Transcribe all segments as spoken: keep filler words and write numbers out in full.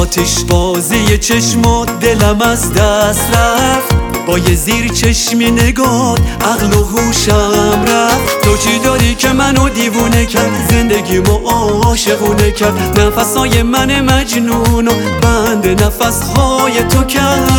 آتش بازی چشمات دلم از دست رفت، با یه زیر چشمی نگات عقل و هوشم رفت. تو چی داری که منو دیوونه کرد، زندگیمو عاشقونه کرد، نفسای من مجنونو بند نفسهای تو کرد.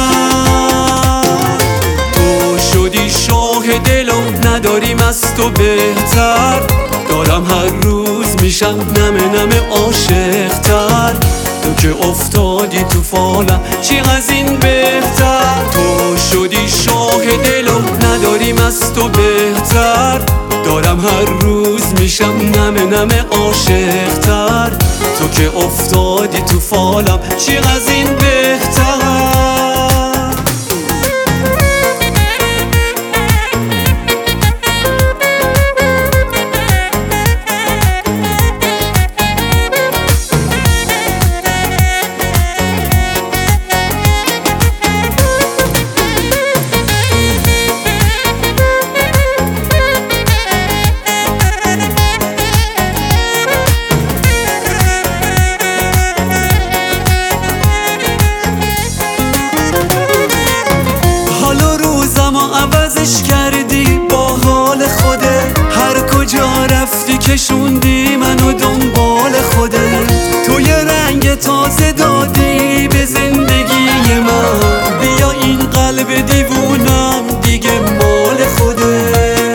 تو شدی شاه دل و نداریم از تو بهتر، دارم هر روز میشم نمه نمه عاشق‌تر. تو که افتادی تو فالم چی از این بهتر، تو شدی شاه دل و نداریم از تو بهتر، دارم هر روز میشم نمه نمه عاشق‌تر. تو که افتادی تو فالم چی از این بهتر. عوضش کردی با حال خوده، هر کجا رفتی کشوندی منو دنبال خوده. تو یه رنگ تازه دادی به زندگی من، بیا این قلب دیوونم دیگه مال خوده.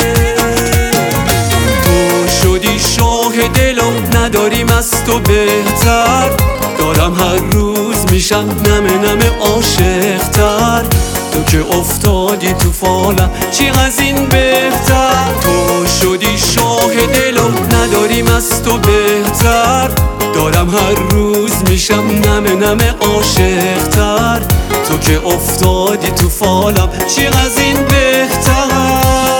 تو شدی شاه دل و نداریم از تو بهتر، دارم هر روز میشم نمه نمه عاشق‌تر. تو که افتادی تو فالم چی از این بهتر، تو شدی شاه دل و نداریم از تو بهتر، دارم هر روز میشم نمه نمه عاشق‌تر. تو که افتادی تو فالم چی از این بهتر.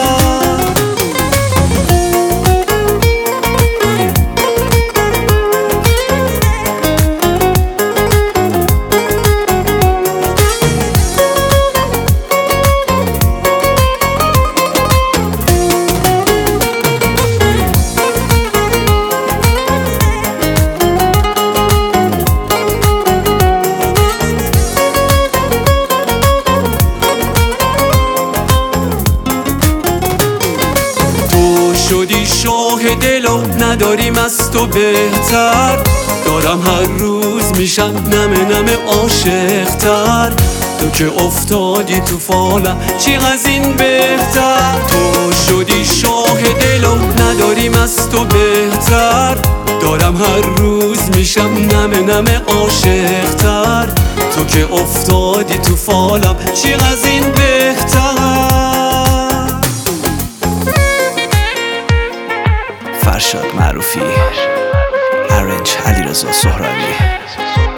شدی شاه دل و نداریم از تو بهتر، دارم هر روز میشم نمه نمه عاشق‌تر. تو که افتادی تو فالم چی از این بهتر، تو شدی شاه دل و نداریم از تو بهتر، دارم هر روز میشم نمه نمه عاشق‌تر. تو که افتادی تو فالم چی از این بهتر. فرشاد معروفی، ارنج علیرضا سهرانی.